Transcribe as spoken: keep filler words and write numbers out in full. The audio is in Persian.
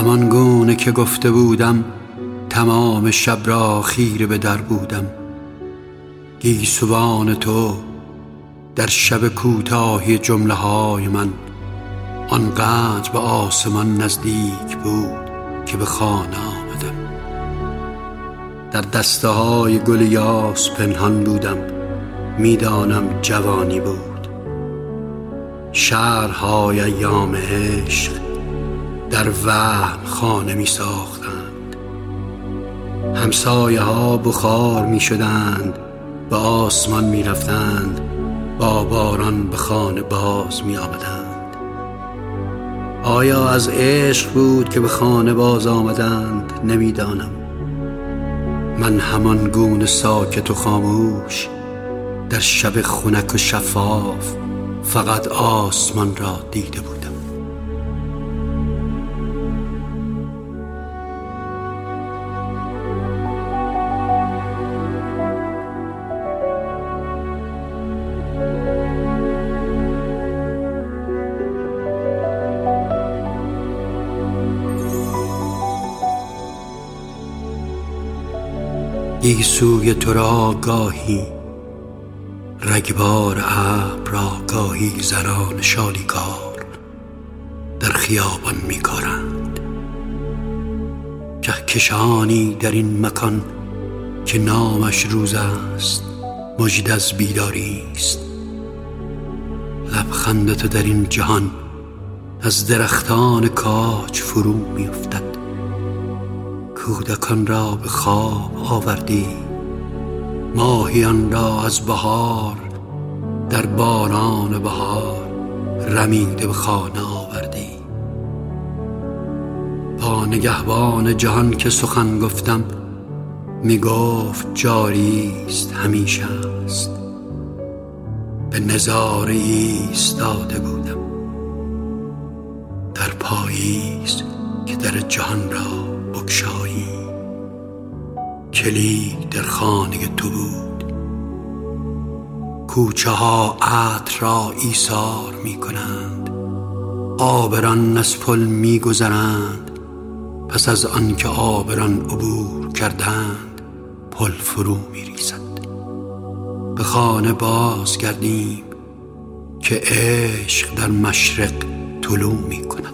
همان گونه که گفته بودم تمام شب را خیره به در بودم. گیسوان تو در شب کوتاهی جمله های من آنقدر به آسمان نزدیک بود که به خانه آمدم. در دسته های گل یاس پنهان بودم، میدانم جوانی بود. شهرهای ایام عشق در وهم خانه می ساختند. همسایه ها بخار می شدند، به آسمان می رفتند، با باران به خانه باز می آمدند. آیا از عشق بود که به خانه باز آمدند؟ نمیدانم. من همان گونه ساکت و خاموش در شب خنک و شفاف فقط آسمان را دیده بودم. گیسوی تو را گاهی رگبار ابر را، گاهی زنان شالیکار در خیابان می‌کارند. کهکشانی در این مکان که نامش روز است، مژده از بیداری است. لبخند تو در این جهان از درختان کاج فرو می‌افتد. کودکان را به خواب آوردی، ماهیان را از بهار در باران بهار رمیده به خانه آوردی. با نگهبان جهان که سخن گفتم، می گفت جاری است، همیشه است. به نظاره ایستاده بودم در پاییز که در جهان را بگشایی. کلید در خانه تو بود. کوچه ها عطر را ایثار می کنند، عابران از پل می گذرند. پس از آن که عابران عبور کردند، پل فرو می ریزد. به خانه باز گردیم که عشق در مشرق طلوع می کند.